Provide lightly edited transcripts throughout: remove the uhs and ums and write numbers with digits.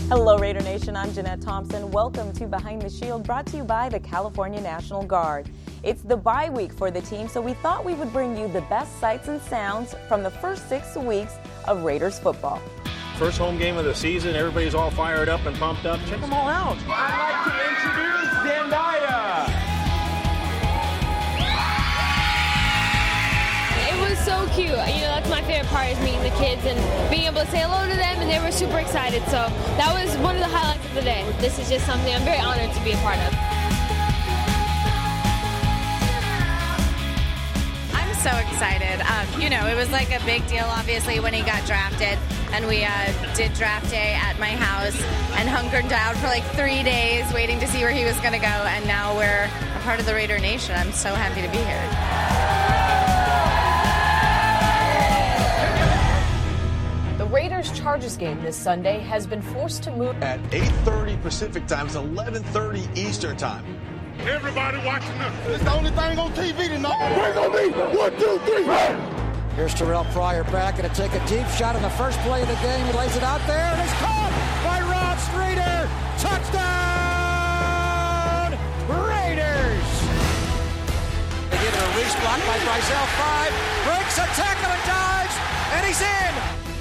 Hello, Raider Nation. I'm Jeanette Thompson. Welcome to Behind the Shield, brought to you by the California National Guard. It's the bye week for the team, so we thought we would bring you the best sights and sounds from the first 6 weeks of Raiders football. First home game of the season, everybody's all fired up and pumped up. Check them all out. I'd like to introduce Zendaya. It was so cute. That's my favorite part, is meeting the kids and being able to say hello to them, and they were super excited. So that was one of the highlights of the day. This is just something I'm very honored to be a part of. I'm so excited. It was like a big deal, obviously, when he got drafted. And we did draft day at my house and hunkered down for like 3 days waiting to see where he was going to go. And now we're a part of the Raider Nation. I'm so happy to be here. The Raiders-Chargers game this Sunday has been forced to move at 8:30 Pacific time. It's 11:30 Eastern time. Everybody watching this. It's the only thing on TV tonight. Bring on me. 1, 2, 3. Here's Terrell Pryor back, going to take a deep shot on the first play of the game. He lays it out there, and it's caught by Rob Streeter. Touchdown, Raiders! They give it a Reese, blocked by Bryzell. 5, breaks a tackle and dives, and he's in.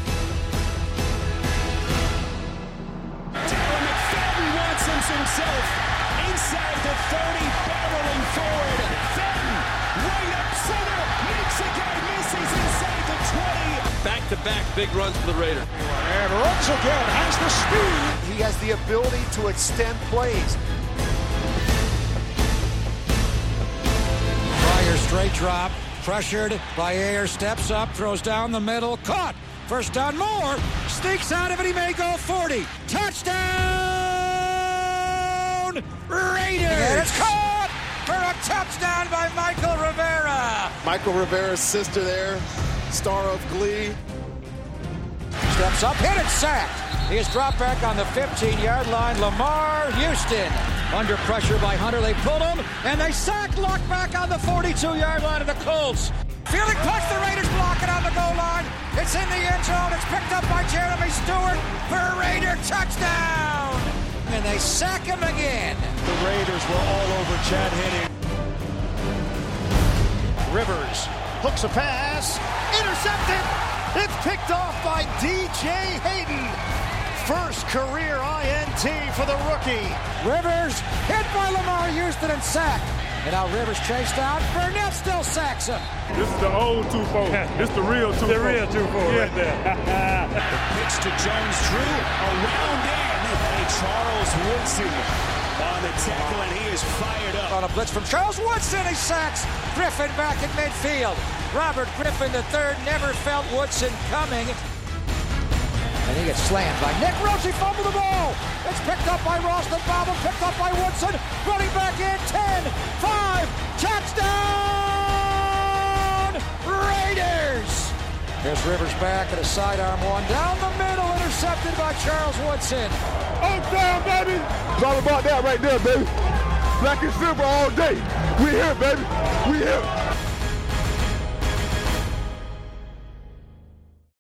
Darren McFadden wants himself inside the 30, barreling forward. Fenton, right up center, makes a guy, misses inside the 20. Back-to-back big runs for the Raiders. And runs again, has the speed. He has the ability to extend plays. Pryor straight drop, pressured by Ayers, steps up, throws down the middle, caught. First down, Moore sneaks out of it, he may go 40. Touchdown, Raiders! And it's caught for a touchdown by Michael Rivera. Michael Rivera's sister there, star of Glee. Steps up, hit it, sacked. He is dropped back on the 15-yard line. Lamar Houston under pressure by Hunter. They pull him, and they sack Luck back on the 42-yard line of the Colts. Fielding punch, the Raiders block it on the goal line. It's in the end zone. It's picked up by Jeremy Stewart for a Raider touchdown. And they sack him again. The Raiders were all over Chad Henne. Rivers hooks a pass, intercepted. It's picked off by DJ Hayden. First career INT for the rookie. Rivers hit by Lamar Houston and sacked. And now Rivers chased out. Burnett still sacks him. This is the old 2-4. This is the real 2-4. The real 2-4 right there. The pitch to Jones-Drew, around in. And Charles Woodson on the tackle, and he is fired up. On a blitz from Charles Woodson, he sacks Griffin back at midfield. Robert Griffin III never felt Woodson coming. And he gets slammed by Nick Roach. He fumbled the ball. It's picked up by Ralston Bobble, picked up by Woodson. Running back in, 10, 5, touchdown, Raiders! Here's Rivers back at a sidearm one. Down the middle, intercepted by Charles Woodson. Oh, down, baby. It's all about that right there, baby. Black and silver all day. We here, baby. We here.